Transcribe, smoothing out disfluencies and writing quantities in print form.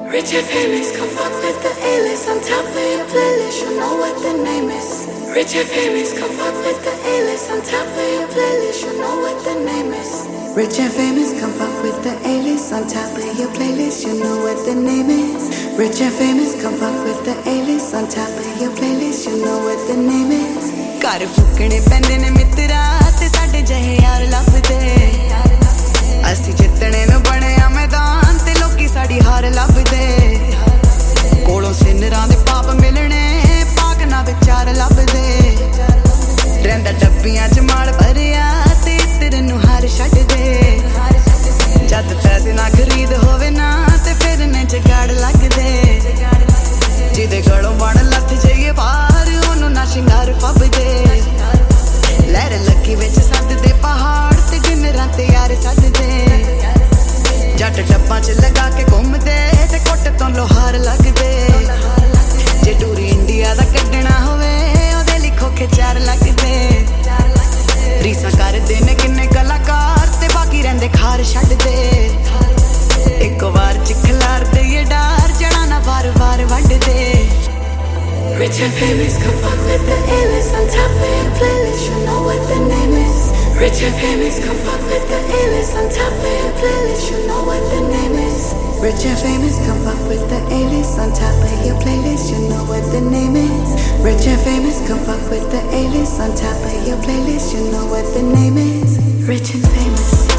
Rich and famous, come fuck with the A-list. On top of your playlist, you know what the name is. Rich and famous, come fuck with the A-list. On top of your playlist, you know what the name is. Rich and famous, come fuck with the A-list. On top of your playlist, you know what the name is. Rich and famous, come fuck with the A-list. On top of your playlist, you know what the name is. ਘਰ ਫੁੱਕਣੇ ਪੈਂਦੇ ਨੇ ਮਿੱਤਰਾ ਤੇ ਸਾਡੇ ਜਿਹੇ ਯਾਰ ਲੱਭਦੇ ਅਸੀਂ ਜਿੱਤਣੇ ਨੂੰ ਬਣਿਆ ਮੈਦਾਨ ਤੇ ਲੋਕੀ ਸਾਡੀ ਹਾਰ ਲੱਭਦੇ ਕੋਲੋਂ ਸਿਨਰਾਂ ਦੇ ਪਾਪ ਮਿਲਣੇ ਪਾਕ ਨਾ ਵਿਚਾਰ ਲੱਭਦੇ ਰਹਿੰਦਾ ਡੱਬੀਆਂ ਚ ਮਾਲ ਭਰਿਆ ਤੇ ਤੇਰੇ ਨੂੰ ਹਾਰ ਛੱਡਦੇ ਜਦ ਪੈਸੇ ਨਾ ਖਰੀਦ ਹੋਵੇ ਨਾ ਤੇ ਫਿਰ ਨੇ ਜਗਾੜ ਲੱਗਦੇ ਜਿਹਦੇ ਗਲੋਂ ਬਣ ਲੱਥ ਜਾਈਏ ਬਾਹਰ ਉਹਨੂੰ ਨਾ ਸ਼ਿੰਗਾਰ ਫੱਬਦੇ ਲਹਿਰ ਲੱਗੀ ਵਿੱਚ ਸੱਦਦੇ ਪਹਾੜ ਤੇ ਗਿਨਰਾਂ ਤੇ ਯਾਰ ਸੱਦਦੇ ਜੱਟ ਟੱਪਾਂ ਚ ਲਗਾ ਕੇ ਘੁੰਮਦੇ ਤੇ ਕੁੱਟ ਤੋਂ ਲੋਹਾਰ ਲੱਗਦੇ ਜੇ ਟੂਰੀ ਇੰਡੀਆ ਦਾ ਕੱਢਣਾ ਹੋਵੇ ਉਹਦੇ ਲਈ ਖੋਖੇ ਚਾਰ ਲੱਗਦੇ ਰੀਸਾਂ ਕਰਦੇ ਨੇ ਕਿੰਨੇ ਕਲਾਕਾਰ ਤੇ ਬਾਕੀ ਰਹਿੰਦੇ ਖਾਰ ਛੱਡਦੇ ਇੱਕ ਵਾਰ ਚ ਖਿਲਾਰਦੇ ਇਹ ਡਾਰ ਜਣਾ ਨਾ ਵਾਰ-ਵਾਰ ਵੱਢਦੇ Rich and famous, come fuck with the A-list. On top of your playlist, you know what the name is. Rich and famous, come fuck with the A-list. On top of your playlist, you know what the name is. Rich and famous, come fuck with the A-list. On top of your playlist, you know what the name is. Rich and famous, come fuck with the A-list. On top of your playlist, you know what the name is. Rich and famous.